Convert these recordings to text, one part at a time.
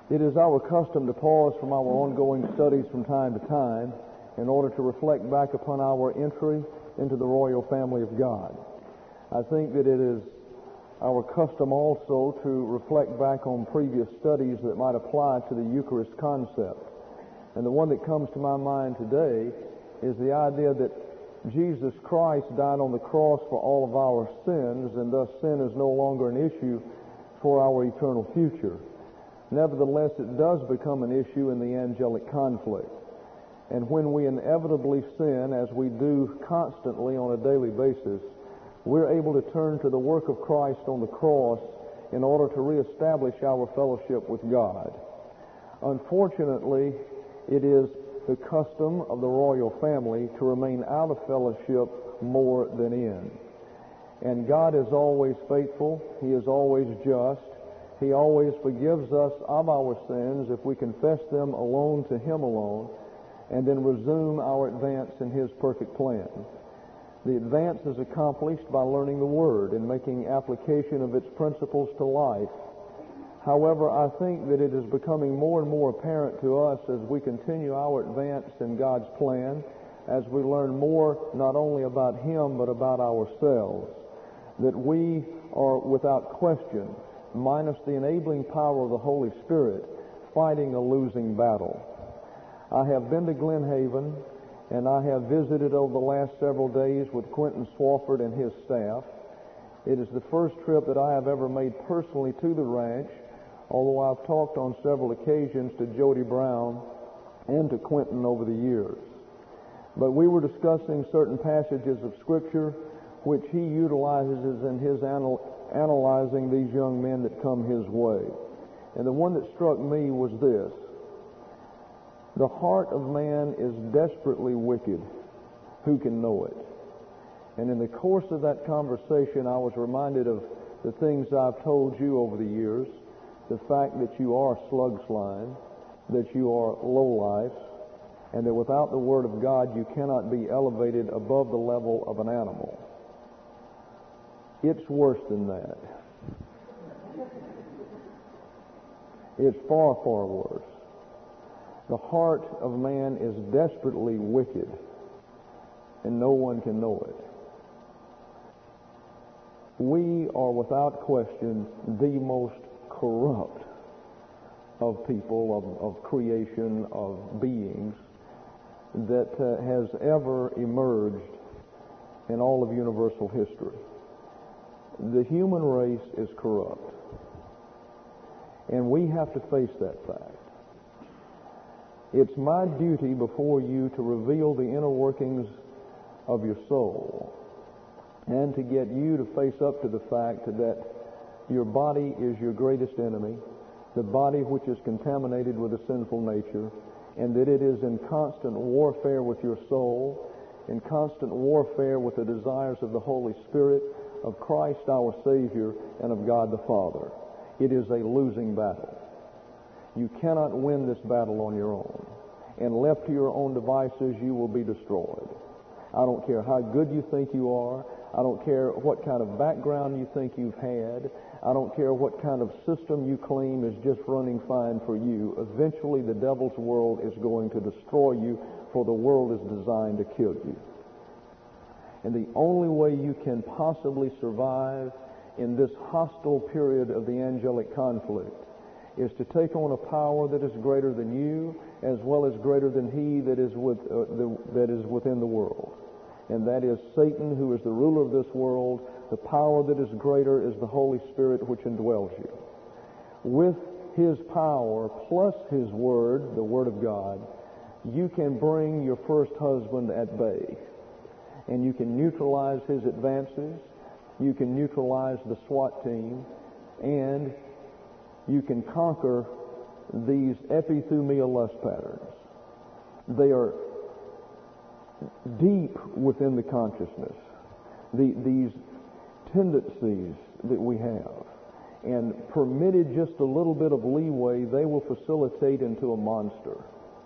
It is our custom to pause from our ongoing studies from time to time in order to reflect back upon our entry into the royal family of God. I think that it is our custom also to reflect back on previous studies that might apply to the Eucharist concept. And the one that comes to my mind today is the idea that Jesus Christ died on the cross for all of our sins, and thus sin is no longer an issue for our eternal future. Nevertheless, it does become an issue in the angelic conflict. And when we inevitably sin, as we do constantly on a daily basis, we're able to turn to the work of Christ on the cross in order to reestablish our fellowship with God. Unfortunately, it is the custom of the royal family to remain out of fellowship more than in. And God is always faithful. He is always just. He always forgives us of our sins if we confess them alone to Him alone and then resume our advance in His perfect plan. The advance is accomplished by learning the Word and making application of its principles to life. However, I think that it is becoming more and more apparent to us as we continue our advance in God's plan, as we learn more not only about Him but about ourselves, that we are without question, minus the enabling power of the Holy Spirit, fighting a losing battle. I have been to Glen Haven, and I have visited over the last several days with Quentin Swafford and his staff. It is the first trip that I have ever made personally to the ranch, although I've talked on several occasions to Jody Brown and to Quentin over the years. But we were discussing certain passages of Scripture which he utilizes in his analyzing these young men that come his way. And the one that struck me was this: the heart of man is desperately wicked. Who can know it? And in the course of that conversation, I was reminded of the things I've told you over the years, the fact that you are slug slime, that you are lowlifes, and that without the Word of God you cannot be elevated above the level of an animal. It's worse than that. It's far, far worse. The heart of man is desperately wicked, and no one can know it. We are without question the most corrupt of people, of creation, of beings that has ever emerged in all of universal history. The human race is corrupt, and we have to face that fact. It's my duty before you to reveal the inner workings of your soul and to get you to face up to the fact that your body is your greatest enemy, the body which is contaminated with a sinful nature, and that it is in constant warfare with your soul, in constant warfare with the desires of the Holy Spirit, of Christ our Savior, and of God the Father. It is a losing battle. You cannot win this battle on your own. And left to your own devices, you will be destroyed. I don't care how good you think you are. I don't care what kind of background you think you've had. I don't care what kind of system you claim is just running fine for you. Eventually, the devil's world is going to destroy you, for the world is designed to kill you. And the only way you can possibly survive in this hostile period of the angelic conflict is to take on a power that is greater than you, as well as greater than he that is within the world. And that is Satan, who is the ruler of this world. The power that is greater is the Holy Spirit which indwells you. With his power plus his word, the Word of God, you can bring your first husband at bay. And you can neutralize his advances. You can neutralize the SWAT team. And you can conquer these epithumia lust patterns. They are deep within the consciousness, these tendencies that we have. And permitted just a little bit of leeway, they will facilitate into a monster.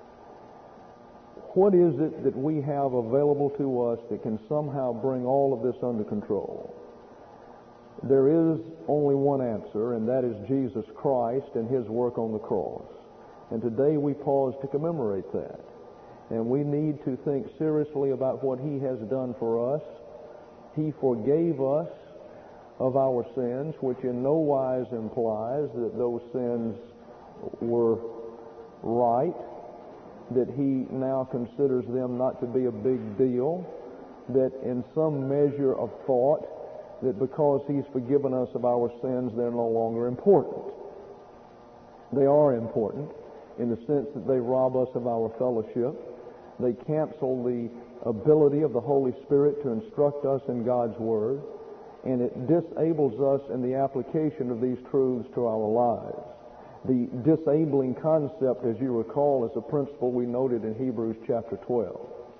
What is it that we have available to us that can somehow bring all of this under control? There is only one answer, and that is Jesus Christ and His work on the cross. And today we pause to commemorate that. And we need to think seriously about what He has done for us. He forgave us of our sins, which in no wise implies that those sins were right, that He now considers them not to be a big deal, that in some measure of thought, that because He's forgiven us of our sins, they're no longer important. They are important in the sense that they rob us of our fellowship. They cancel the ability of the Holy Spirit to instruct us in God's Word, and it disables us in the application of these truths to our lives. The disabling concept, as you recall, is a principle we noted in Hebrews chapter 12.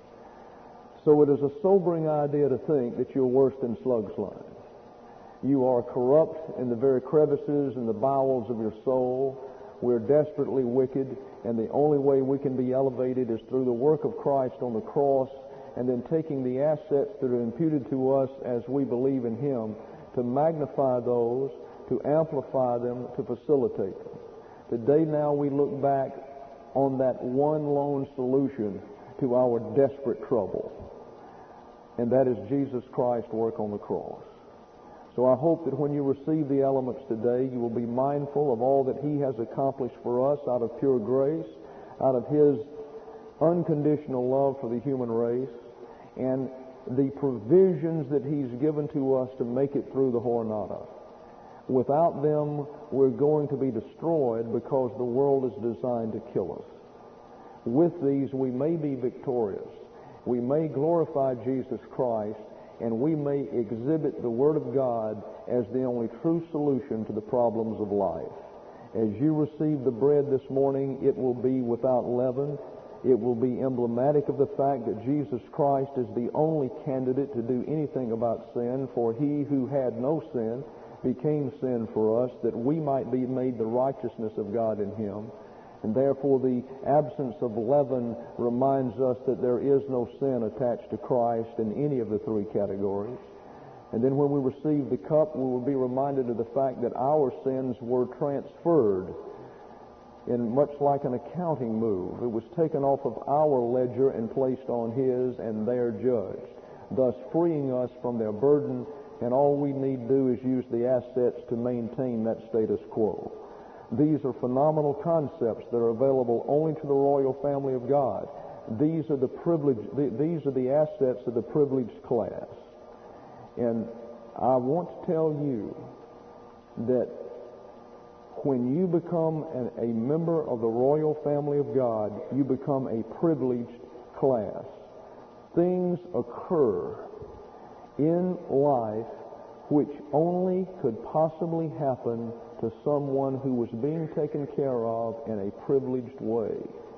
So it is a sobering idea to think that you're worse than slug slime. You are corrupt in the very crevices and the bowels of your soul. We're desperately wicked, and the only way we can be elevated is through the work of Christ on the cross, and then taking the assets that are imputed to us as we believe in Him, to magnify those, to amplify them, to facilitate them. Today now we look back on that one lone solution to our desperate trouble, and that is Jesus Christ's work on the cross. So I hope that when you receive the elements today, you will be mindful of all that He has accomplished for us out of pure grace, out of His unconditional love for the human race, and the provisions that He's given to us to make it through the Jornada. Without them, we're going to be destroyed because the world is designed to kill us. With these, we may be victorious. We may glorify Jesus Christ, and we may exhibit the Word of God as the only true solution to the problems of life. As you receive the bread this morning, it will be without leaven. It will be emblematic of the fact that Jesus Christ is the only candidate to do anything about sin, for He who had no sin became sin for us, that we might be made the righteousness of God in Him. And therefore the absence of leaven reminds us that there is no sin attached to Christ in any of the three categories. And then when we receive the cup, we will be reminded of the fact that our sins were transferred in much like an accounting move. It was taken off of our ledger and placed on His, and there judged, thus freeing us from their burden, and all we need do is use the assets to maintain that status quo. These are phenomenal concepts that are available only to the royal family of God. These are the assets of the privileged class. And I want to tell you that when you become a member of the royal family of God, you become a privileged class. Things occur in life which only could possibly happen to someone who was being taken care of in a privileged way.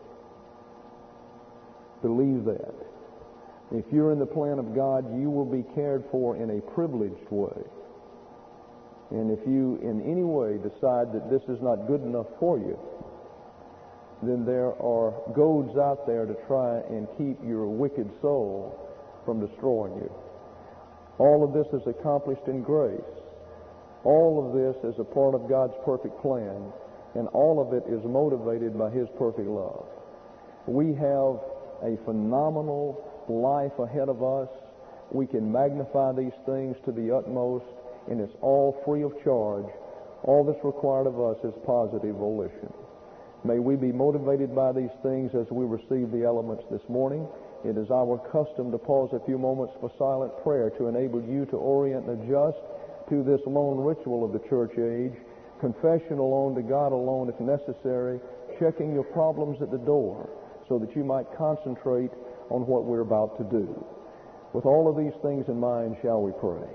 Believe that. If you're in the plan of God, you will be cared for in a privileged way. And if you in any way decide that this is not good enough for you, then there are goads out there to try and keep your wicked soul from destroying you. All of this is accomplished in grace. All of this is a part of God's perfect plan, and all of it is motivated by His perfect love. We have a phenomenal life ahead of us. We can magnify these things to the utmost, and it's all free of charge. All that's required of us is positive volition. May we be motivated by these things as we receive the elements this morning. It is our custom to pause a few moments for silent prayer to enable you to orient and adjust to this lone ritual of the church age, confession alone to God alone if necessary, checking your problems at the door so that you might concentrate on what we're about to do. With all of these things in mind, shall we pray?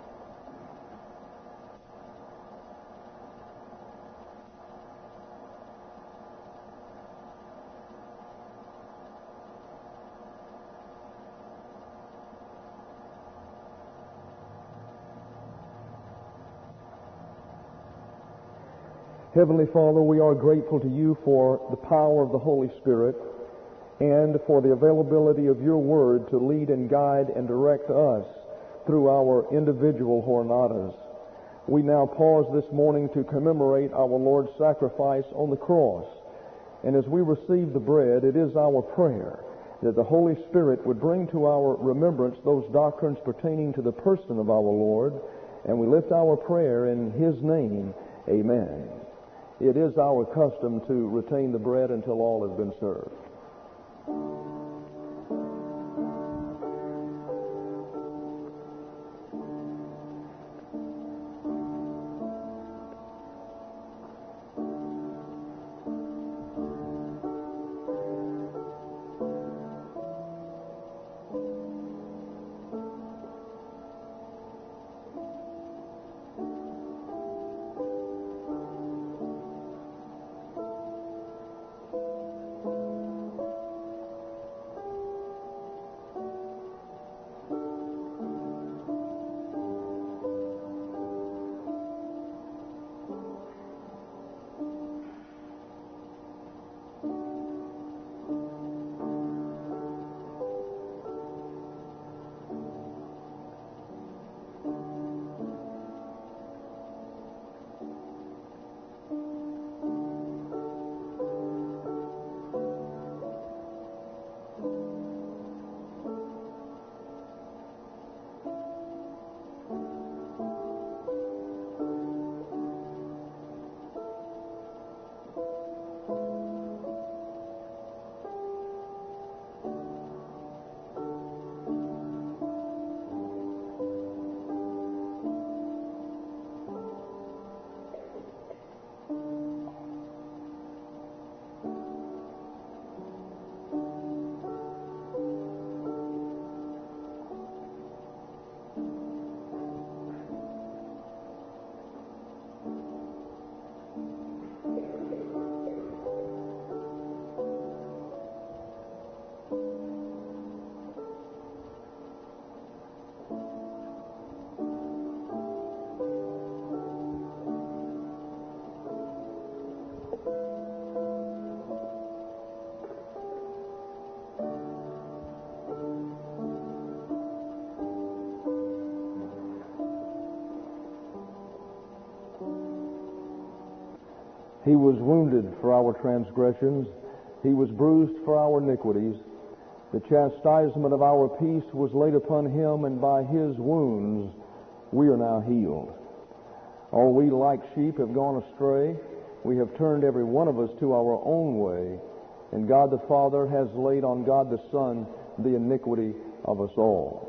Heavenly Father, we are grateful to You for the power of the Holy Spirit and for the availability of Your Word to lead and guide and direct us through our individual jornadas. We now pause this morning to commemorate our Lord's sacrifice on the cross. And as we receive the bread, it is our prayer that the Holy Spirit would bring to our remembrance those doctrines pertaining to the person of our Lord, and we lift our prayer in His name. Amen. It is our custom to retain the bread until all has been served. He was wounded for our transgressions. He was bruised for our iniquities. The chastisement of our peace was laid upon Him, and by His wounds we are now healed. All we like sheep have gone astray. We have turned every one of us to our own way, and God the Father has laid on God the Son the iniquity of us all.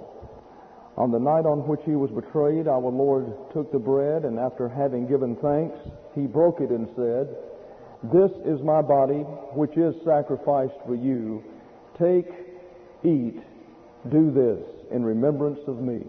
On the night on which He was betrayed, our Lord took the bread, and after having given thanks, He broke it and said, "This is my body, which is sacrificed for you. Take, eat, do this in remembrance of me."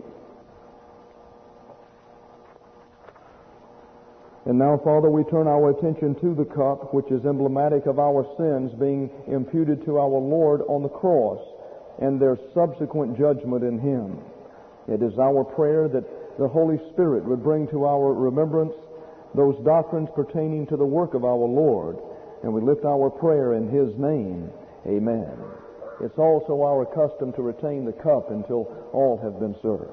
And now, Father, we turn our attention to the cup, which is emblematic of our sins being imputed to our Lord on the cross and their subsequent judgment in Him. It is our prayer that the Holy Spirit would bring to our remembrance those doctrines pertaining to the work of our Lord, and we lift our prayer in His name. Amen. It's also our custom to retain the cup until all have been served.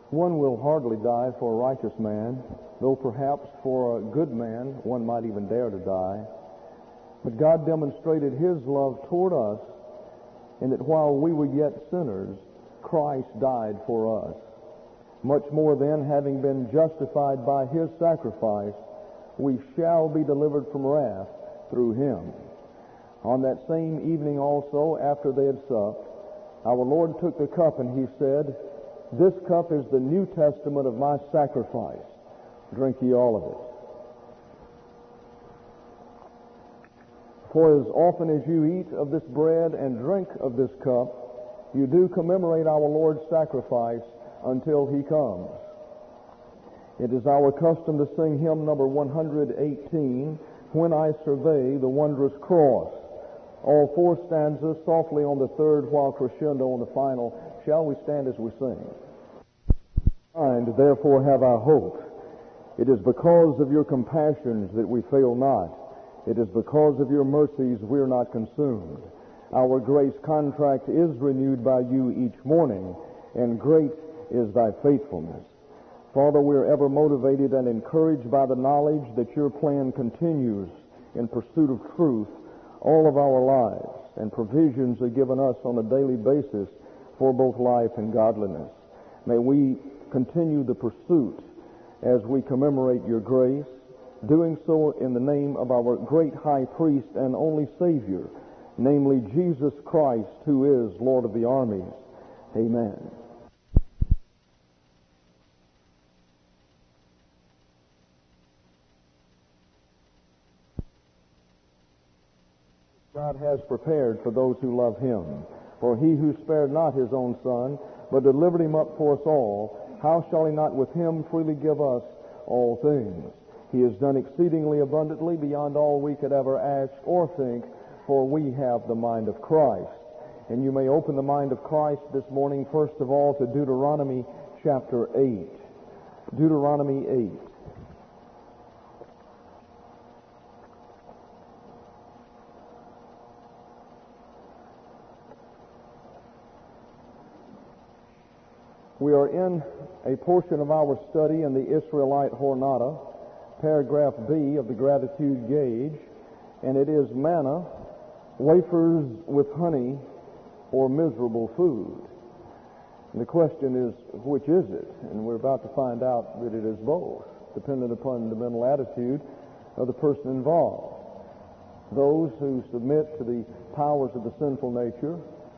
One will hardly die for a righteous man, though perhaps for a good man one might even dare to die. But God demonstrated His love toward us in that while we were yet sinners, Christ died for us. Much more then, having been justified by His sacrifice, we shall be delivered from wrath through Him. On that same evening also, after they had supped, our Lord took the cup and He said, "This cup is the New Testament of my sacrifice. Drink ye all of it. For as often as you eat of this bread and drink of this cup, you do commemorate our Lord's sacrifice until He comes." It is our custom to sing hymn number 118, "When I Survey the Wondrous Cross." All four stanzas softly on the third, while crescendo on the final. Shall we stand as we sing? "And therefore have I hope. It is because of your compassions that we fail not. It is because of your mercies we are not consumed. Our grace contract is renewed by you each morning, and great is thy faithfulness." Father, we are ever motivated and encouraged by the knowledge that your plan continues in pursuit of truth all of our lives, and provisions are given us on a daily basis for both life and godliness. May we continue the pursuit as we commemorate your grace, doing so in the name of our great high priest and only Savior, namely Jesus Christ, who is Lord of the armies. Amen. God has prepared for those who love Him. For He who spared not His own Son, but delivered Him up for us all, how shall He not with Him freely give us all things? He has done exceedingly abundantly beyond all we could ever ask or think, for we have the mind of Christ. And you may open the mind of Christ this morning, first of all, to Deuteronomy chapter 8. Deuteronomy 8. We are in a portion of our study in the Israelite Jornada, paragraph B of the Gratitude Gauge, and it is manna, wafers with honey, or miserable food. And the question is, which is it? And we're about to find out that it is both, dependent upon the mental attitude of the person involved. Those who submit to the powers of the sinful nature,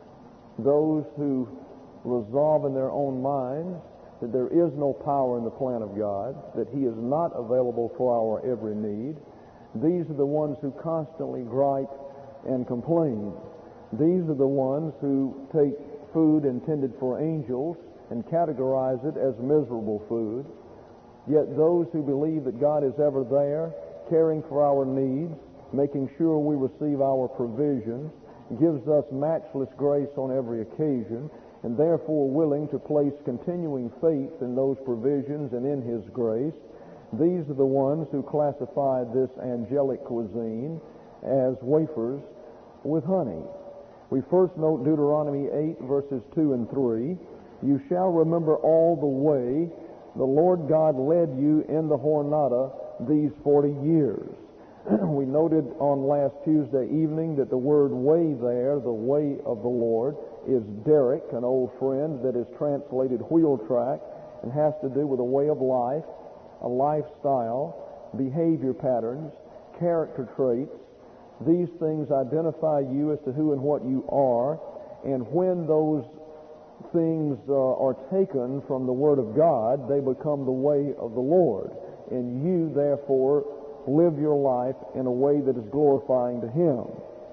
those who resolve in their own minds that there is no power in the plan of God, that He is not available for our every need. These are the ones who constantly gripe and complain. These are the ones who take food intended for angels and categorize it as miserable food. Yet those who believe that God is ever there, caring for our needs, making sure we receive our provisions, gives us matchless grace on every occasion, and therefore willing to place continuing faith in those provisions and in His grace, these are the ones who classify this angelic cuisine as wafers with honey. We first note Deuteronomy 8, verses 2 and 3. "You shall remember all the way the Lord God led you in the Jornada these 40 years. We noted on last Tuesday evening that the word way there, the way of the Lord, is derek, an old friend that is translated wheel track, and has to do with a way of life, a lifestyle, behavior patterns, character traits. These things identify you as to who and what you are, and when those things are taken from the Word of God, they become the way of the Lord, and you, therefore, live your life in a way that is glorifying to Him.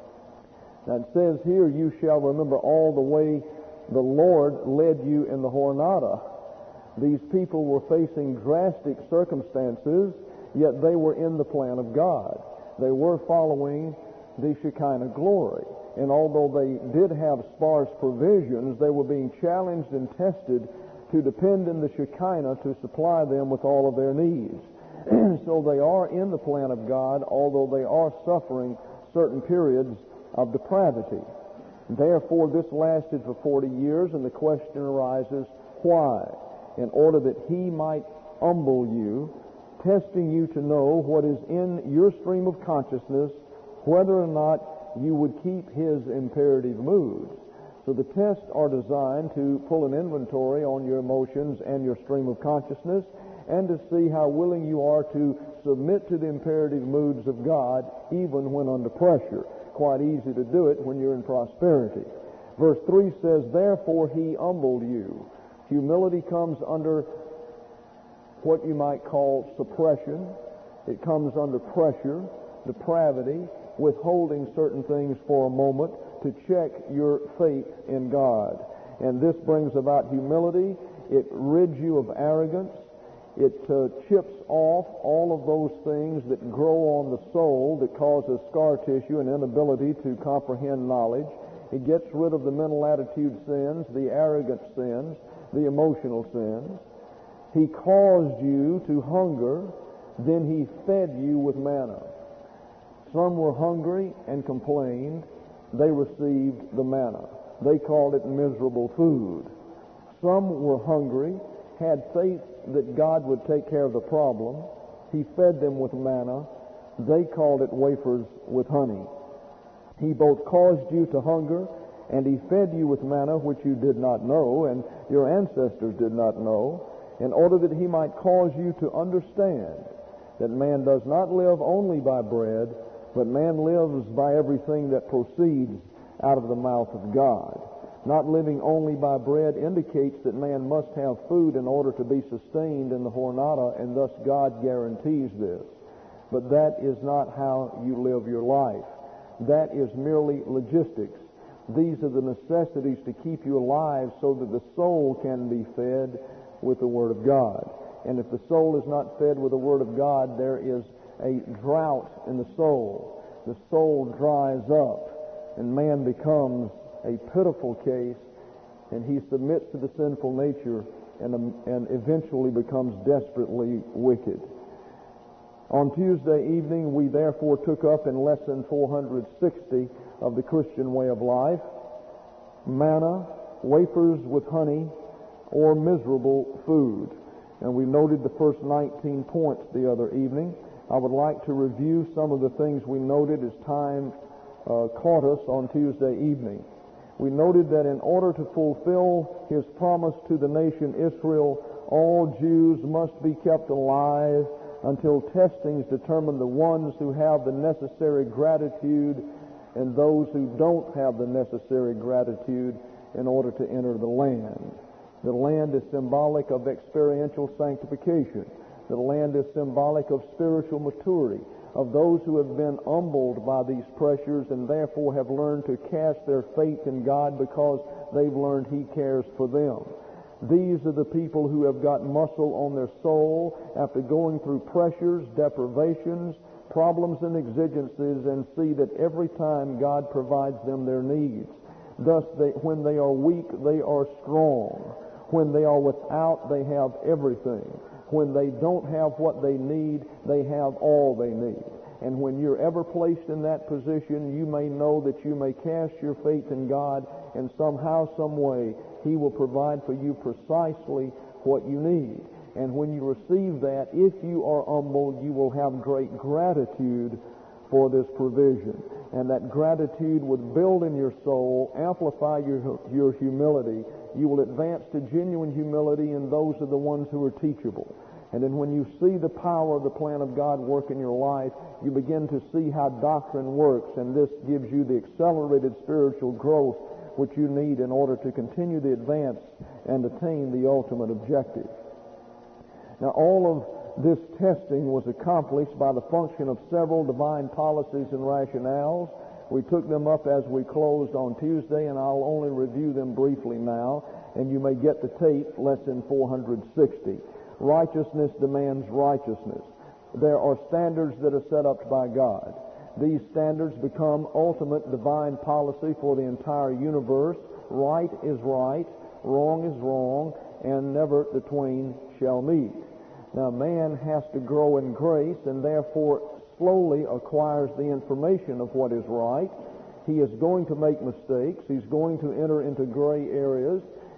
Now it says here, you shall remember all the way the Lord led you in the Jornada. These people were facing drastic circumstances, yet they were in the plan of God. They were following the Shekinah glory. And although they did have sparse provisions, they were being challenged and tested to depend on the Shekinah to supply them with all of their needs. So they are in the plan of God, although they are suffering certain periods of depravity. Therefore, this lasted for 40 years, and the question arises, why? in order that he might humble you, testing you to know what is in your stream of consciousness, whether or not you would keep his imperative moods. So the tests are designed to pull an inventory on your emotions and your stream of consciousness, and to see how willing you are to submit to the imperative moods of God even when under pressure. Quite easy to do it when you're in prosperity. Verse 3 says, therefore he humbled you. Humility comes under what you might call suppression. It comes under pressure, depravity, withholding certain things for a moment to check your faith in God. And this brings about humility. It rids you of arrogance. It chips off all of those things that grow on the soul that causes scar tissue and inability to comprehend knowledge. It gets rid of the mental attitude sins, the arrogant sins, the emotional sins. He caused you to hunger, then he fed you with manna. Some were hungry and complained. They received the manna. They called it miserable food. Some were hungry, had faith that God would take care of the problem. He fed them with manna. They called it wafers with honey. He both caused you to hunger, and he fed you with manna which you did not know, and your ancestors did not know, in order that he might cause you to understand that man does not live only by bread, but man lives by everything that proceeds out of the mouth of God. Not living only by bread indicates that man must have food in order to be sustained in the Jornada, and thus God guarantees this. But that is not how you live your life. That is merely logistics. These are the necessities to keep you alive so that the soul can be fed with the Word of God. And if the soul is not fed with the Word of God, there is a drought in the soul. The soul dries up, and man becomes a pitiful case, and he submits to the sinful nature and eventually becomes desperately wicked. On Tuesday evening, we therefore took up in lesson 460 of the Christian way of life, manna, wafers with honey, or miserable food. And we noted the first 19 points the other evening. I would like to review some of the things we noted as time caught us on Tuesday evening. We noted that in order to fulfill his promise to the nation Israel, all Jews must be kept alive until testings determine the ones who have the necessary gratitude and those who don't have the necessary gratitude in order to enter the land. The land is symbolic of experiential sanctification. The land is symbolic of spiritual maturity, of those who have been humbled by these pressures and therefore have learned to cast their faith in God because they've learned he cares for them. These are the people who have got muscle on their soul after going through pressures, deprivations, problems, and exigencies, and see that every time God provides them their needs. Thus, when they are weak, they are strong. When they are without, they have everything. When they don't have what they need, they have all they need. And when you're ever placed in that position, you may know that you may cast your faith in God, and somehow, some way, he will provide for you precisely what you need. And when you receive that, if you are humble, you will have great gratitude for this provision. And that gratitude would build in your soul, amplify your humility. You will advance to genuine humility, and those are the ones who are teachable. And then when you see the power of the plan of God work in your life, you begin to see how doctrine works, and this gives you the accelerated spiritual growth which you need in order to continue the advance and attain the ultimate objective. Now, all of this testing was accomplished by the function of several divine policies and rationales. We took them up as we closed on Tuesday, and I'll only review them briefly now, and you may get the tape, lesson 460. Righteousness demands righteousness. There are standards that are set up by God. These standards become ultimate divine policy for the entire universe. Right is right, wrong is wrong, and never the twain shall meet. Now, man has to grow in grace, and therefore slowly acquires the information of what is right. He is going to make mistakes. He's going to enter into gray areas.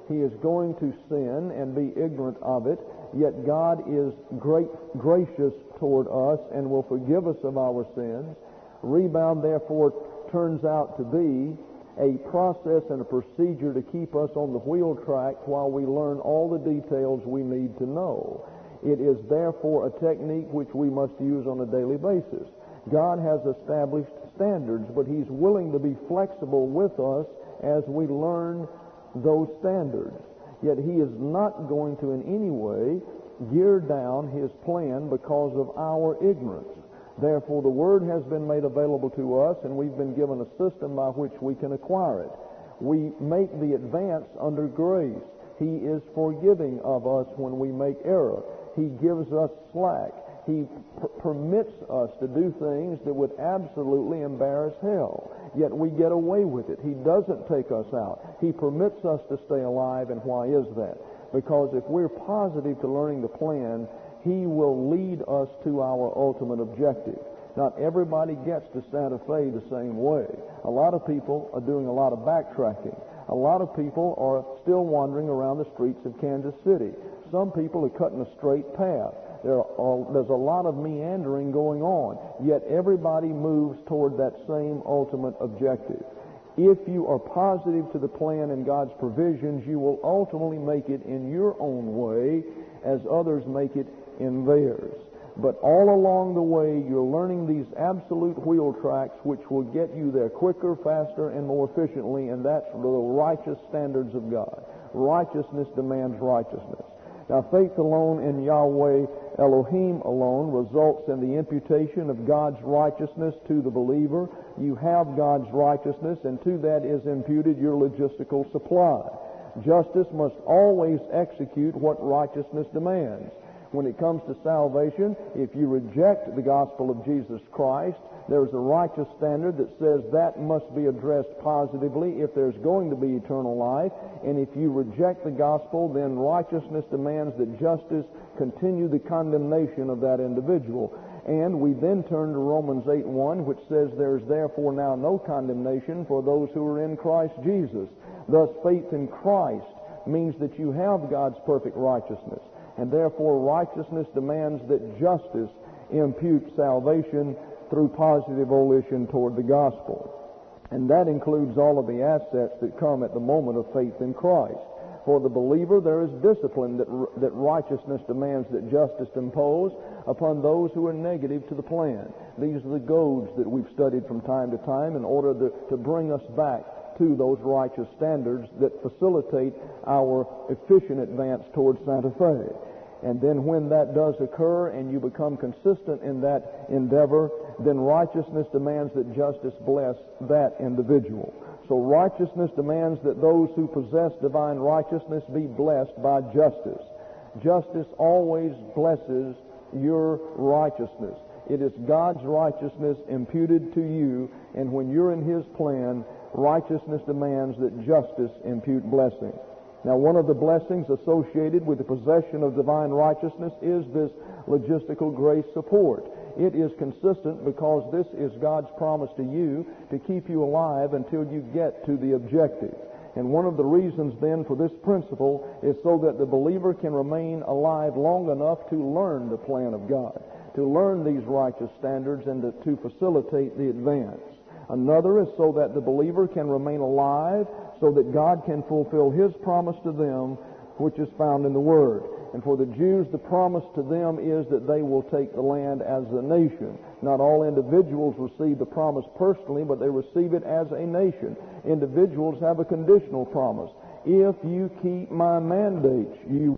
He is going to sin and be ignorant of it, yet God is gracious toward us and will forgive us of our sins. Rebound, therefore, turns out to be a process and a procedure to keep us on the wheel track while we learn all the details we need to know. It is therefore a technique which we must use on a daily basis. God has established standards, but He's willing to be flexible with us as we learn those standards. Yet He is not going to in any way gear down His plan because of our ignorance. Therefore, the Word has been made available to us, and we've been given a system by which we can acquire it. We make the advance under grace. He is forgiving of us when we make error. He gives us slack. He permits us to do things that would absolutely embarrass hell. Yet we get away with it. He doesn't take us out. He permits us to stay alive, and why is that? Because if we're positive to learning the plan, He will lead us to our ultimate objective. Not everybody gets to Santa Fe the same way. A lot of people are doing a lot of backtracking. A lot of people are still wandering around the streets of Kansas City. Some people are cutting a straight path. There's a lot of meandering going on, yet everybody moves toward that same ultimate objective. If you are positive to the plan and God's provisions, you will ultimately make it in your own way as others make it in theirs. But all along the way, you're learning these absolute wheel tracks which will get you there quicker, faster, and more efficiently, and that's the righteous standards of God. Righteousness demands righteousness. Now, faith alone in Yahweh Elohim alone results in the imputation of God's righteousness to the believer. You have God's righteousness, and to that is imputed your logistical supply. Justice must always execute what righteousness demands. When it comes to salvation, if you reject the gospel of Jesus Christ, there's a righteous standard that says that must be addressed positively if there's going to be eternal life. And if you reject the gospel, then righteousness demands that justice continue the condemnation of that individual. And we then turn to Romans 8:1, which says, "There is therefore now no condemnation for those who are in Christ Jesus." Thus, faith in Christ means that you have God's perfect righteousness. And therefore, righteousness demands that justice impute salvation through positive volition toward the gospel. And that includes all of the assets that come at the moment of faith in Christ. For the believer, there is discipline that righteousness demands that justice impose upon those who are negative to the plan. These are the goads that we've studied from time to time in order to bring us back to those righteous standards that facilitate our efficient advance towards Santa Fe. And then when that does occur and you become consistent in that endeavor, then righteousness demands that justice bless that individual. So righteousness demands that those who possess divine righteousness be blessed by justice. Justice always blesses your righteousness. It is God's righteousness imputed to you, and when you're in His plan, righteousness demands that justice impute blessing. Now, one of the blessings associated with the possession of divine righteousness is this logistical grace support. It is consistent because this is God's promise to you to keep you alive until you get to the objective. And one of the reasons then for this principle is so that the believer can remain alive long enough to learn the plan of God, to learn these righteous standards and to facilitate the advance. Another is so that the believer can remain alive so that God can fulfill His promise to them, which is found in the Word. And for the Jews, the promise to them is that they will take the land as a nation. Not all individuals receive the promise personally, but they receive it as a nation. Individuals have a conditional promise. If you keep my mandates, you...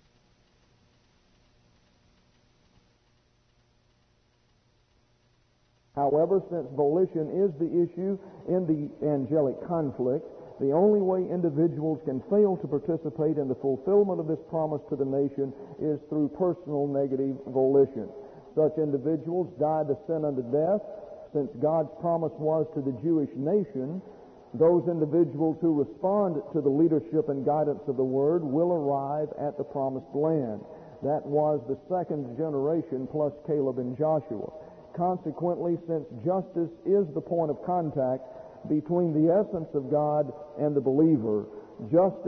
However, since volition is the issue in the angelic conflict, the only way individuals can fail to participate in the fulfillment of this promise to the nation is through personal negative volition. Such individuals die to sin unto death. Since God's promise was to the Jewish nation, those individuals who respond to the leadership and guidance of the Word will arrive at the promised land. That was the second generation plus Caleb and Joshua. Consequently, since justice is the point of contact between the essence of God and the believer, justice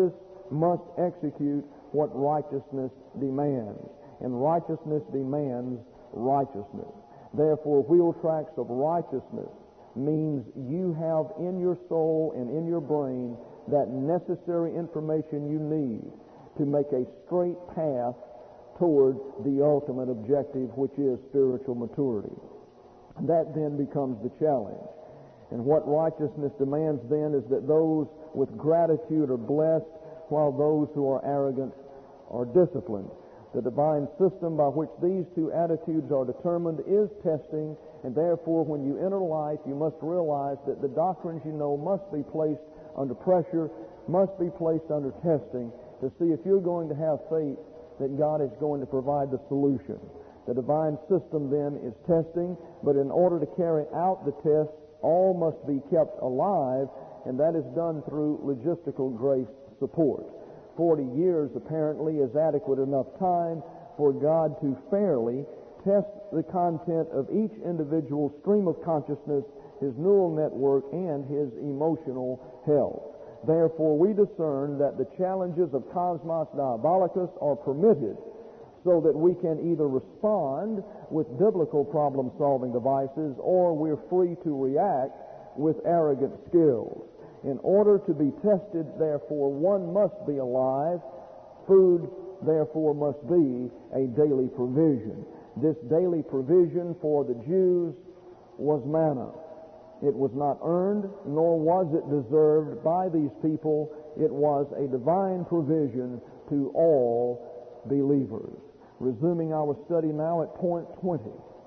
must execute what righteousness demands, and righteousness demands righteousness. Therefore, wheel tracks of righteousness means you have in your soul and in your brain that necessary information you need to make a straight path toward the ultimate objective, which is spiritual maturity. That then becomes the challenge. And what righteousness demands then is that those with gratitude are blessed, while those who are arrogant are disciplined. The divine system by which these two attitudes are determined is testing, and therefore when you enter life, you must realize that the doctrines you know must be placed under pressure, must be placed under testing, to see if you're going to have faith that God is going to provide the solution. The divine system then is testing, but in order to carry out the test, all must be kept alive, and that is done through logistical grace support. 40 years apparently is adequate enough time for God to fairly test the content of each individual stream of consciousness, his neural network, and his emotional health. Therefore, we discern that the challenges of Cosmos Diabolicus are permitted so that we can either respond with biblical problem-solving devices, or we're free to react with arrogant skills. In order to be tested, therefore, one must be alive. Food, therefore, must be a daily provision. This daily provision for the Jews was manna. It was not earned, nor was it deserved by these people. It was a divine provision to all believers. Resuming our study now at point 20.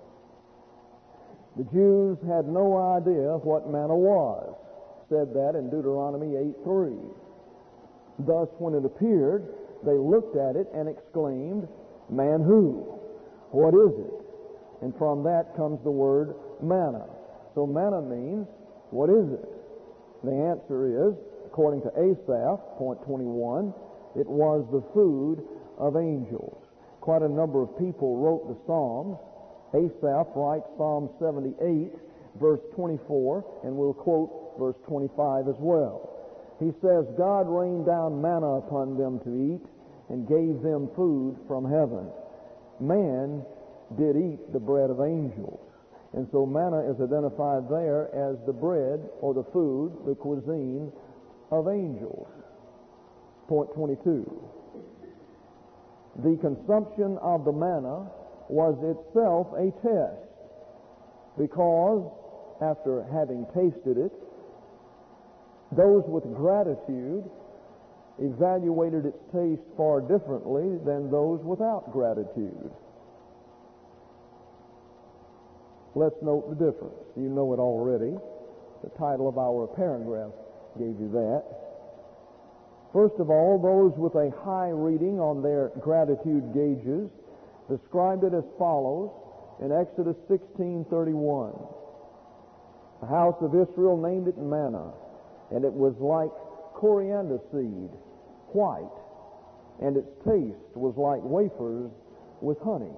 The Jews had no idea what manna was. Said that in Deuteronomy 8:3. Thus, when it appeared, they looked at it and exclaimed, "Man who? What is it?" And from that comes the word manna. So manna means, what is it? The answer is, according to Asaph, point 21, it was the food of angels. Quite a number of people wrote the Psalms. Asaph writes Psalm 78, verse 24, and we'll quote verse 25 as well. He says, God rained down manna upon them to eat and gave them food from heaven. Man did eat the bread of angels. And so manna is identified there as the bread or the food, the cuisine of angels. Point 22. The consumption of the manna was itself a test, because after having tasted it, those with gratitude evaluated its taste far differently than those without gratitude. Let's note the difference. You know it already. The title of our paragraph gave you that. First of all, those with a high reading on their gratitude gauges described it as follows in Exodus 16:31. The house of Israel named it manna, and it was like coriander seed, white, and its taste was like wafers with honey.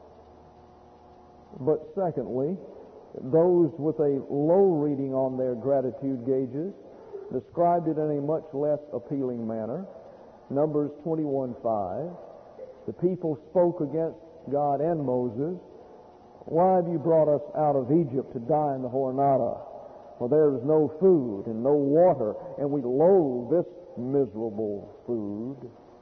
But secondly, those with a low reading on their gratitude gauges described it in a much less appealing manner. Numbers 21:5. The people spoke against God and Moses. Why have you brought us out of Egypt to die in the Jornada? For there is no food and no water, and we loathe this miserable food.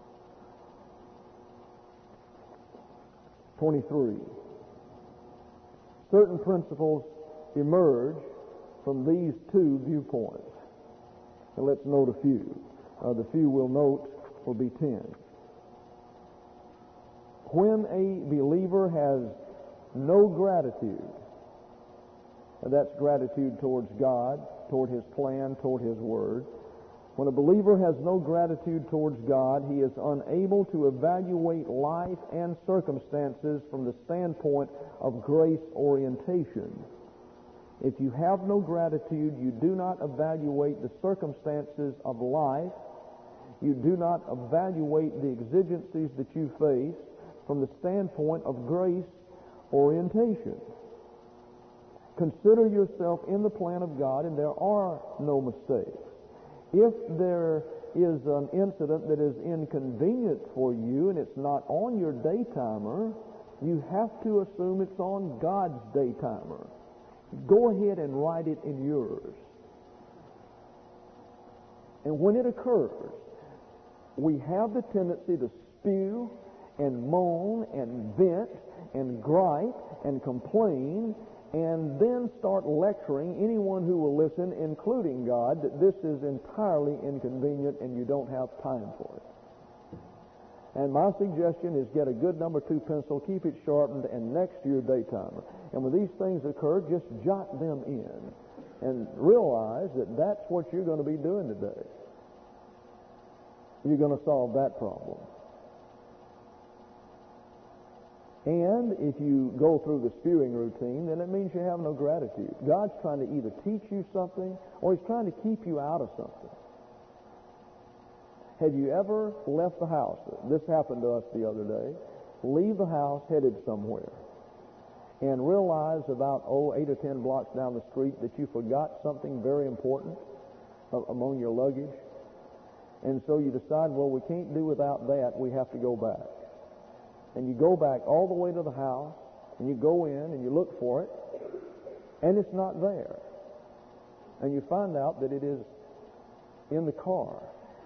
23. Certain principles emerge from these two viewpoints. And let's note a few. The few we'll note will be 10. When a believer has no gratitude, and that's gratitude towards God, toward His plan, toward His Word. When a believer has no gratitude towards God, he is unable to evaluate life and circumstances from the standpoint of grace orientation. If you have no gratitude, you do not evaluate the circumstances of life. You do not evaluate the exigencies that you face from the standpoint of grace orientation. Consider yourself in the plan of God, and there are no mistakes. If there is an incident that is inconvenient for you and it's not on your day timer, you have to assume it's on God's day timer. Go ahead and write it in yours. And when it occurs, we have the tendency to spew and moan and vent and gripe and complain and then start lecturing anyone who will listen, including God, that this is entirely inconvenient and you don't have time for it. And my suggestion is get a good number 2 pencil, keep it sharpened, and next to your day timer. And when these things occur, just jot them in and realize that that's what you're going to be doing today. You're going to solve that problem. And if you go through the spewing routine, then it means you have no gratitude. God's trying to either teach you something or He's trying to keep you out of something. Have you ever left the house? This happened to us the other day. Leave the house, headed somewhere, and realize about 8 or 10 blocks down the street that you forgot something very important among your luggage. And so you decide, well, we can't do without that. We have to go back. And you go back all the way to the house, and you go in, and you look for it, and it's not there. And you find out that it is in the car.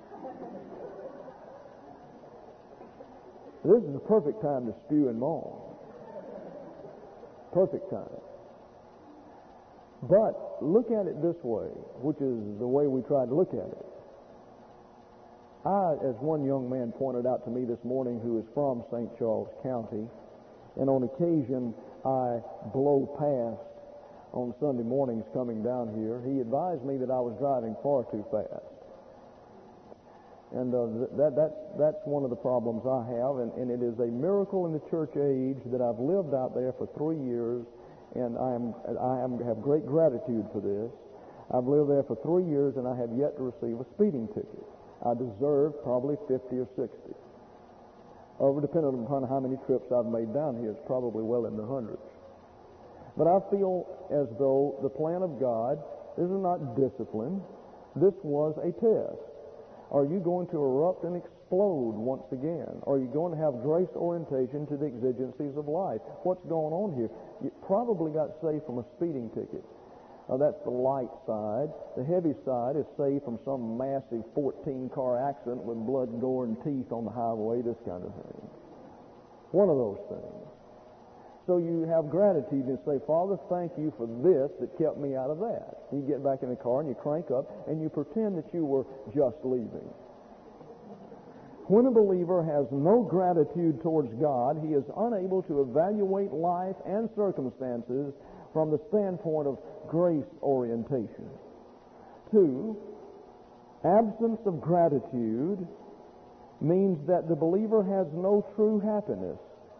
This is the perfect time to spew and moan. Perfect time. But look at it this way, which is the way we try to look at it. As one young man pointed out to me this morning who is from St. Charles County, and on occasion I blow past on Sunday mornings coming down here, he advised me that I was driving far too fast. And that's one of the problems I have, and it is a miracle in the church age that I've lived out there for 3 years, and I have great gratitude for this. I've lived there for 3 years, and I have yet to receive a speeding ticket. I deserve probably 50 or 60. Depending upon how many trips I've made down here, it's probably well in the hundreds. But I feel as though the plan of God, this is not discipline. This was a test. Are you going to erupt and explode once again? Are you going to have grace orientation to the exigencies of life? What's going on here? You probably got saved from a speeding ticket. That's the light side. The heavy side is saved from some massive 14-car accident with blood, gore, and teeth on the highway, this kind of thing. One of those things. So you have gratitude and say, Father, thank you for this that kept me out of that. You get back in the car and you crank up and you pretend that you were just leaving. When a believer has no gratitude towards God, he is unable to evaluate life and circumstances from the standpoint of grace orientation. 2, absence of gratitude means that the believer has no true happiness.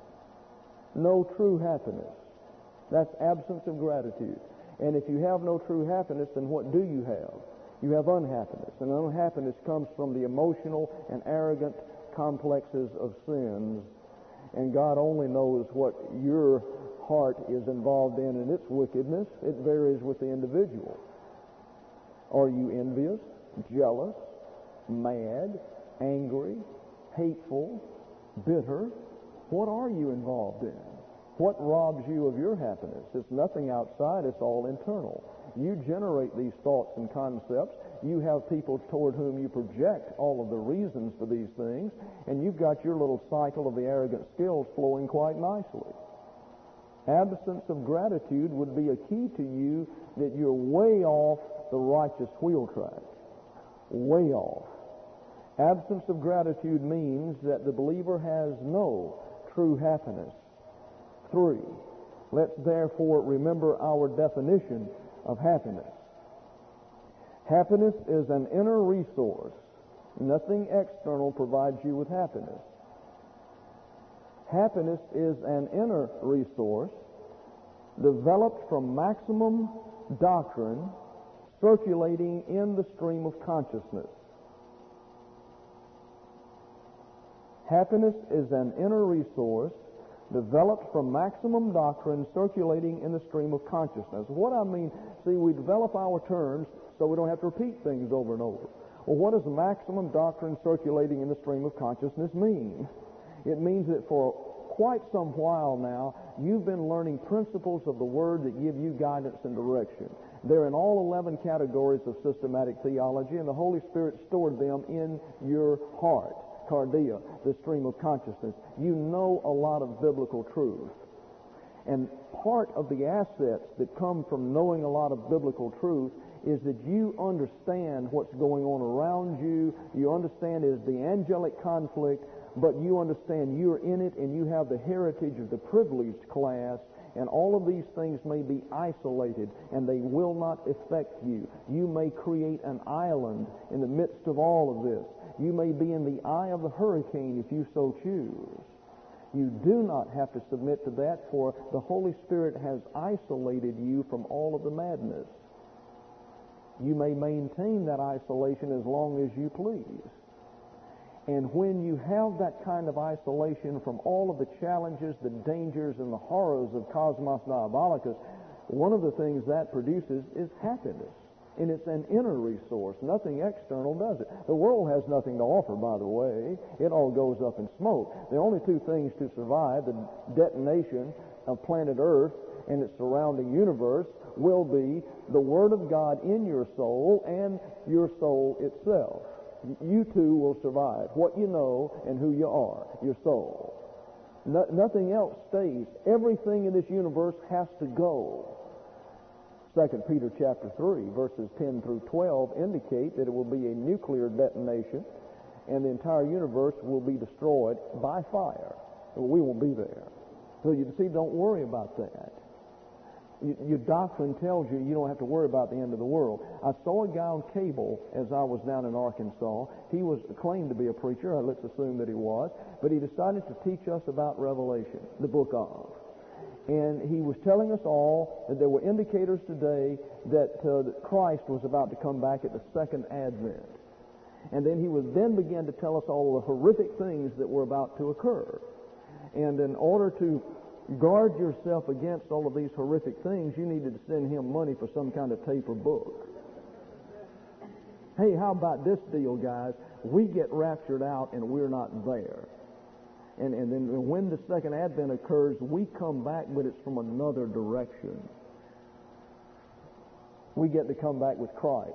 No true happiness. That's absence of gratitude. And if you have no true happiness, then what do you have? You have unhappiness. And unhappiness comes from the emotional and arrogant complexes of sins. And God only knows what your heart is involved in its wickedness. It varies with the individual. Are you envious, jealous, mad, angry, hateful, bitter? What are you involved in? What robs you of your happiness? It's nothing outside, it's all internal. You generate these thoughts and concepts. You have people toward whom you project all of the reasons for these things, and you've got your little cycle of the arrogant skills flowing quite nicely. Absence of gratitude would be a key to you that you're way off the righteous wheel track. Way off. Absence of gratitude means that the believer has no true happiness. 3, let's therefore remember our definition of happiness. Happiness is an inner resource. Nothing external provides you with happiness. Happiness is an inner resource developed from maximum doctrine circulating in the stream of consciousness. Happiness is an inner resource developed from maximum doctrine circulating in the stream of consciousness. What I mean, see, we develop our terms so we don't have to repeat things over and over. Well, what does maximum doctrine circulating in the stream of consciousness mean? It means that for quite some while now, you've been learning principles of the Word that give you guidance and direction. They're in all 11 categories of systematic theology, and the Holy Spirit stored them in your heart, cardia, the stream of consciousness. You know a lot of biblical truth. And part of the assets that come from knowing a lot of biblical truth is that you understand what's going on around you. You understand it is the angelic conflict, but you understand you're in it and you have the heritage of the privileged class, and all of these things may be isolated and they will not affect you. You may create an island in the midst of all of this. You may be in the eye of the hurricane if you so choose. You do not have to submit to that, for the Holy Spirit has isolated you from all of the madness. You may maintain that isolation as long as you please. And when you have that kind of isolation from all of the challenges, the dangers, and the horrors of Cosmos Diabolicus, one of the things that produces is happiness. And it's an inner resource. Nothing external does it. The world has nothing to offer, by the way. It all goes up in smoke. The only two things to survive, the detonation of planet Earth and its surrounding universe, will be the Word of God in your soul and your soul itself. You two will survive. What you know and who you are, your soul. Nothing else stays. Everything in this universe has to go. 2 Peter chapter 3, verses 10 through 12 indicate that it will be a nuclear detonation and the entire universe will be destroyed by fire. We won't be there. So you see, don't worry about that. Your doctrine tells you you don't have to worry about the end of the world. I saw a guy on cable as I was down in Arkansas. He was claimed to be a preacher. Let's assume that he was. But he decided to teach us about Revelation, the book of. And he was telling us all that there were indicators today that Christ was about to come back at the second advent. And then he would then begin to tell us all the horrific things that were about to occur. And in order to guard yourself against all of these horrific things, you needed to send him money for some kind of tape or book. Hey, how about this deal, guys? We get raptured out and we're not there. And then when the second advent occurs, we come back, but it's from another direction. We get to come back with Christ.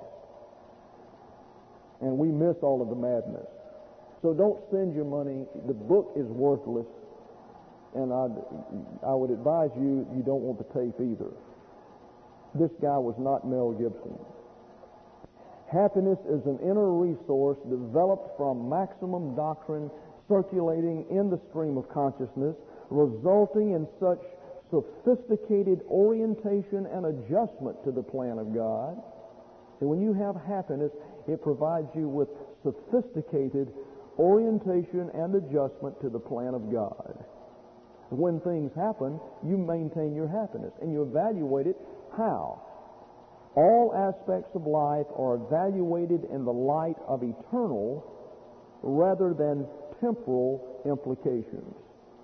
And we miss all of the madness. So don't spend your money. The book is worthless. And I would advise you don't want the tape either. This guy was not Mel Gibson. Happiness is an inner resource developed from maximum doctrine circulating in the stream of consciousness, resulting in such sophisticated orientation and adjustment to the plan of God. So when you have happiness, it provides you with sophisticated orientation and adjustment to the plan of God. When things happen, you maintain your happiness, and you evaluate it how? All aspects of life are evaluated in the light of eternal rather than temporal implications.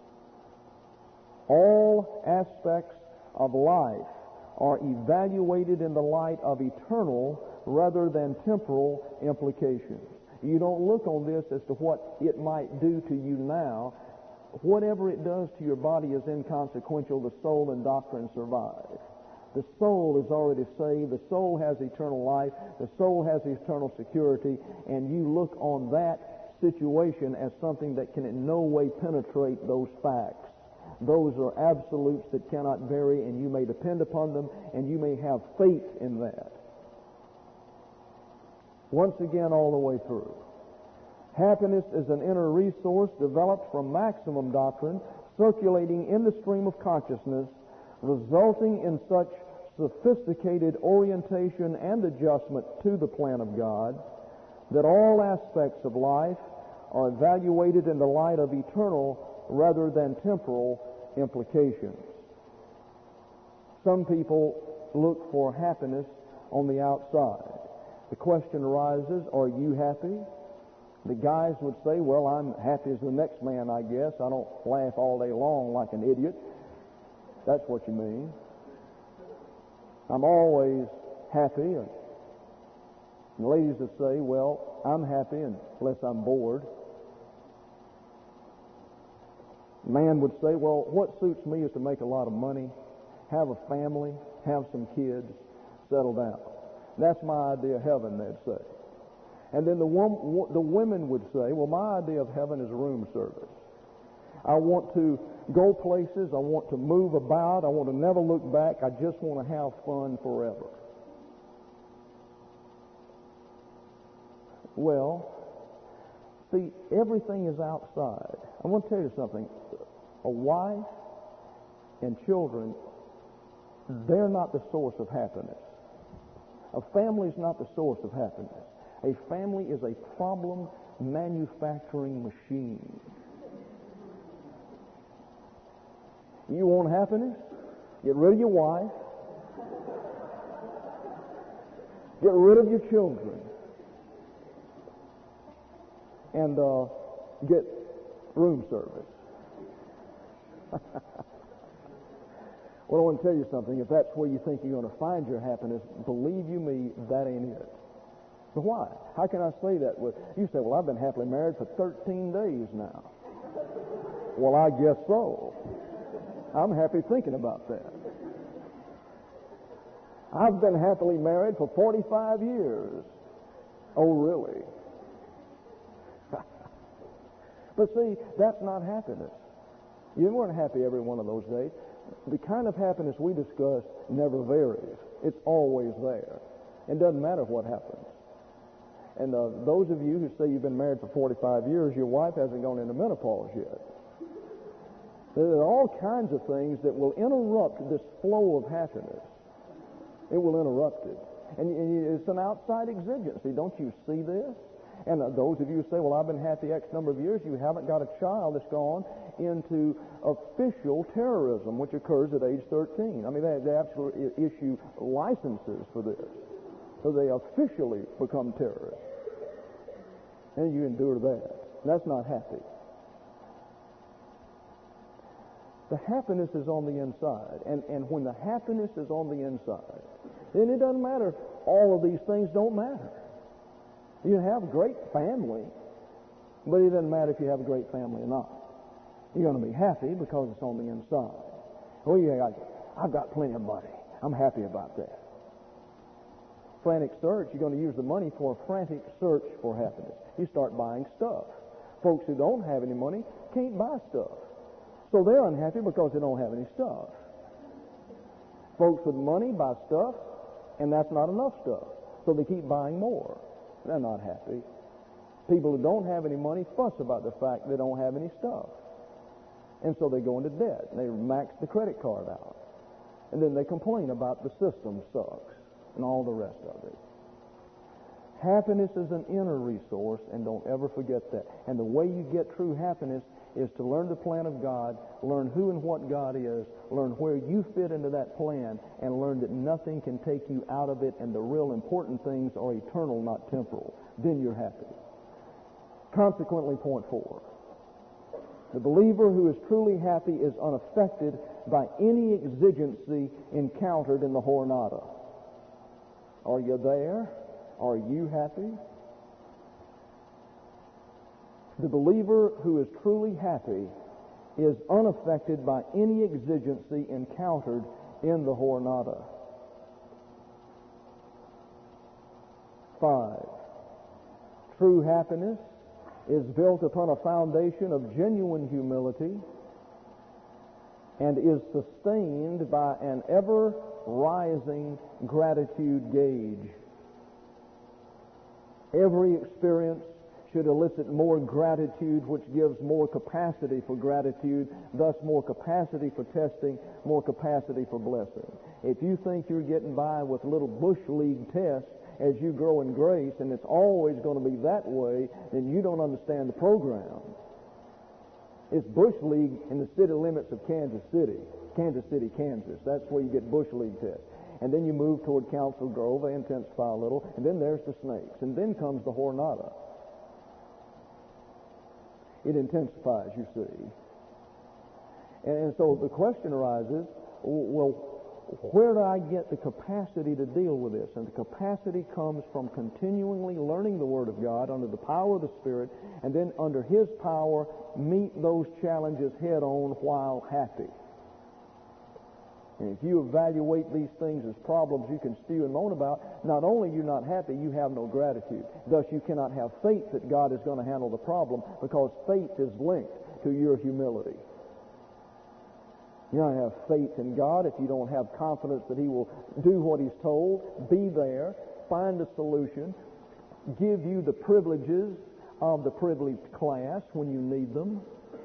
All aspects of life are evaluated in the light of eternal rather than temporal implications. You don't look on this as to what it might do to you now. Whatever it does to your body is inconsequential. The soul and doctrine survive. The soul is already saved. The soul has eternal life. The soul has eternal security. And you look on that situation as something that can in no way penetrate those facts. Those are absolutes that cannot vary, and you may depend upon them, and you may have faith in that. Once again, all the way through. Happiness is an inner resource developed from maximum doctrine circulating in the stream of consciousness, resulting in such sophisticated orientation and adjustment to the plan of God that all aspects of life are evaluated in the light of eternal rather than temporal implications. Some people look for happiness on the outside. The question arises, are you happy? The guys would say, well, I'm happy as the next man, I guess. I don't laugh all day long like an idiot. That's what you mean. I'm always happy. And ladies that say, well, I'm happy unless I'm bored. Man would say, well, what suits me is to make a lot of money, have a family, have some kids, settle down. That's my idea of heaven, they'd say. And then the women would say, well, my idea of heaven is room service. I want to go places, I want to move about, I want to never look back, I just want to have fun forever. Well, see, everything is outside. I want to tell you something. A wife and children, they're not the source of happiness. A family is not the source of happiness. A family is a problem manufacturing machine. You want happiness? Get rid of your wife. Get rid of your children. And get room service. Well, I want to tell you something. If that's where you think you're going to find your happiness, believe you me, that ain't it. But why? How can I say that? You say, well, I've been happily married for 13 days now. Well, I guess so. I'm happy thinking about that. I've been happily married for 45 years. Oh, really? But see, that's not happiness. You weren't happy every one of those days. The kind of happiness we discuss never varies. It's always there. It doesn't matter what happens. And those of you who say you've been married for 45 years, your wife hasn't gone into menopause yet. There are all kinds of things that will interrupt this flow of happiness. It will interrupt it. And it's an outside exigency. Don't you see this? And those of you who say, well, I've been happy X number of years, you haven't got a child that's gone into official terrorism, which occurs at age 13. I mean, they absolutely issue licenses for this. So they officially become terrorists. And you endure that. That's not happy. The happiness is on the inside. And when the happiness is on the inside, then it doesn't matter. All of these things don't matter. You have a great family, but it doesn't matter if you have a great family or not. You're going to be happy because it's on the inside. Oh, yeah, I've got plenty of money. I'm happy about that. Frantic search, you're going to use the money for a frantic search for happiness. You start buying stuff. Folks who don't have any money can't buy stuff. So they're unhappy because they don't have any stuff. Folks with money buy stuff, and that's not enough stuff. So they keep buying more. They're not happy. People who don't have any money fuss about the fact they don't have any stuff. And so they go into debt. They max the credit card out. And then they complain about the system sucks and all the rest of it. Happiness is an inner resource, and don't ever forget that. And the way you get true happiness is to learn the plan of God, learn who and what God is, learn where you fit into that plan, and learn that nothing can take you out of it, and the real important things are eternal, not temporal. Then you're happy. Consequently, point 4. The believer who is truly happy is unaffected by any exigency encountered in the Jornada. Are you there? Are you happy? The believer who is truly happy is unaffected by any exigency encountered in the Jornada. 5. True happiness is built upon a foundation of genuine humility and is sustained by an ever-rising gratitude gauge. Every experience should elicit more gratitude, which gives more capacity for gratitude, thus more capacity for testing, more capacity for blessing. If you think you're getting by with little bush league tests as you grow in grace, and it's always going to be that way, then you don't understand the program. It's bush league in the city limits of Kansas City, Kansas. That's where you get bush league tests. And then you move toward Council Grove, they intensify a little, and then there's the snakes, and then comes the Jornada. It intensifies, you see. And so the question arises, well, where do I get the capacity to deal with this? And the capacity comes from continually learning the Word of God under the power of the Spirit, and then under His power, meet those challenges head on while happy. And if you evaluate these things as problems you can stew and moan about, not only are you not happy, you have no gratitude. Thus, you cannot have faith that God is going to handle the problem, because faith is linked to your humility. You don't have faith in God if you don't have confidence that He will do what He's told, be there, find a solution, give you the privileges of the privileged class when you need them.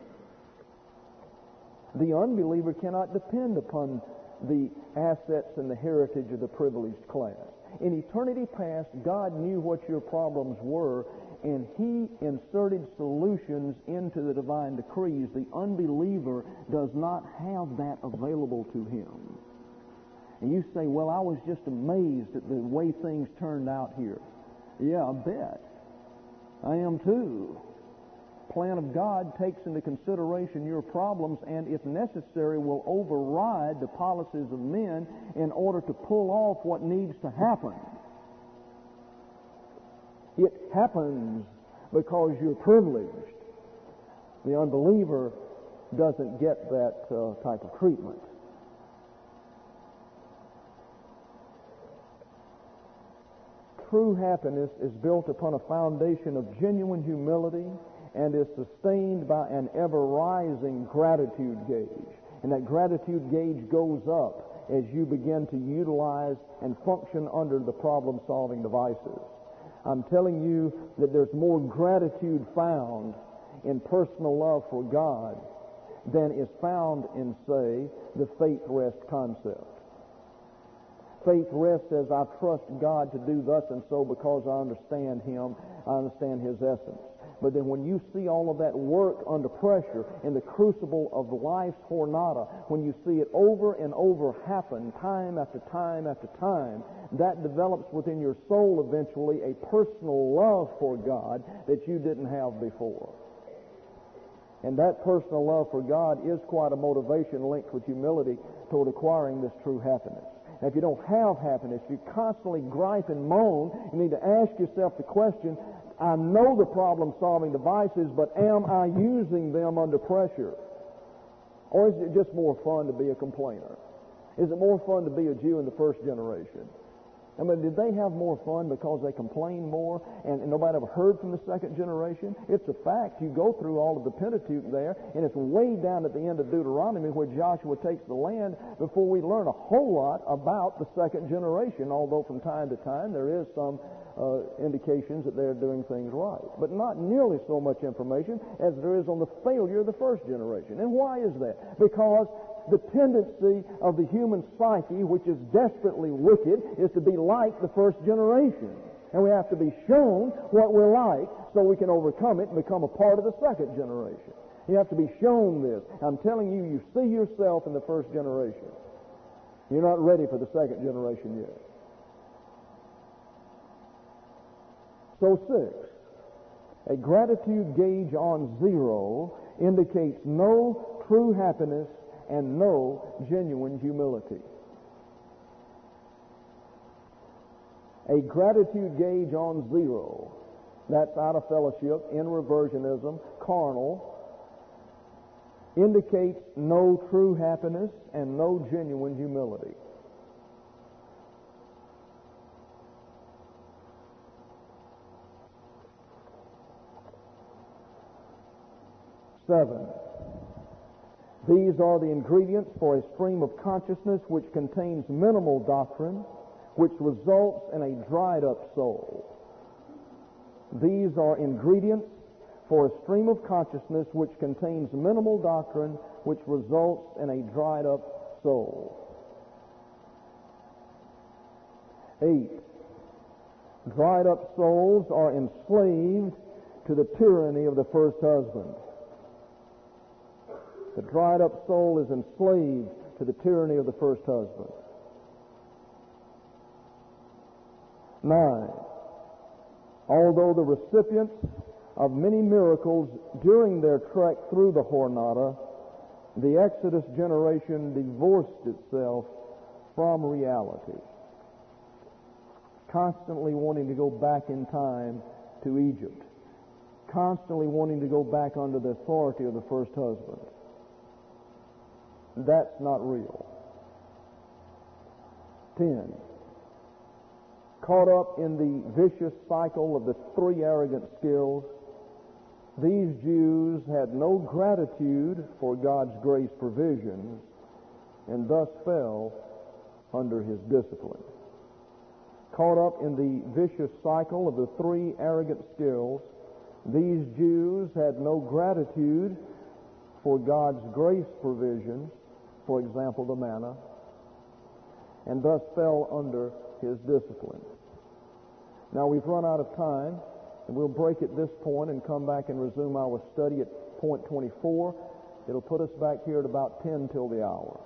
The unbeliever cannot depend upon the assets and the heritage of the privileged class. In eternity past, God knew what your problems were, and He inserted solutions into the divine decrees. The unbeliever does not have that available to him. And you say, well, I was just amazed at the way things turned out here. Yeah, I bet. I am too. Plan of God takes into consideration your problems, and if necessary will override the policies of men in order to pull off what needs to happen. It happens because you're privileged. The unbeliever doesn't get that type of treatment. True happiness is built upon a foundation of genuine humility and is sustained by an ever-rising gratitude gauge. And that gratitude gauge goes up as you begin to utilize and function under the problem-solving devices. I'm telling you that there's more gratitude found in personal love for God than is found in, say, the faith rest concept. Faith rest says, I trust God to do thus and so because I understand Him, I understand His essence. But then when you see all of that work under pressure in the crucible of life's jornada, when you see it over and over happen time after time after time, that develops within your soul eventually a personal love for God that you didn't have before. And that personal love for God is quite a motivation linked with humility toward acquiring this true happiness. Now, if you don't have happiness, you constantly gripe and moan, you need to ask yourself the question, I know the problem-solving devices, but am I using them under pressure? Or is it just more fun to be a complainer? Is it more fun to be a Jew in the first generation? I mean, did they have more fun because they complained more and nobody ever heard from the second generation? It's a fact. You go through all of the Pentateuch there, and it's way down at the end of Deuteronomy where Joshua takes the land before we learn a whole lot about the second generation, although from time to time there is some indications that they're doing things right. But not nearly so much information as there is on the failure of the first generation. And why is that? Because the tendency of the human psyche, which is desperately wicked, is to be like the first generation. And we have to be shown what we're like so we can overcome it and become a part of the second generation. You have to be shown this. I'm telling you, you see yourself in the first generation. You're not ready for the second generation yet. So 6, a gratitude gauge on 0 indicates no true happiness and no genuine humility. A gratitude gauge on 0, that's out of fellowship, in reversionism, carnal, indicates no true happiness and no genuine humility. Seven. These are the ingredients for a stream of consciousness which contains minimal doctrine, which results in a dried-up soul. These are ingredients for a stream of consciousness which contains minimal doctrine, which results in a dried-up soul. 8. Dried-up souls are enslaved to the tyranny of the first husband. The dried-up soul is enslaved to the tyranny of the first husband. 9. Although the recipients of many miracles during their trek through the Jornada, the Exodus generation divorced itself from reality, constantly wanting to go back in time to Egypt, constantly wanting to go back under the authority of the first husband. That's not real. 10. Caught up in the vicious cycle of the three arrogant skills, these Jews had no gratitude for God's grace provisions and thus fell under His discipline. Caught up in the vicious cycle of the three arrogant skills, these Jews had no gratitude for God's grace provisions, for example, the manna, and thus fell under His discipline. Now we've run out of time, and we'll break at this point and come back and resume our study at point 24. It'll put us back here at about 10 till the hour.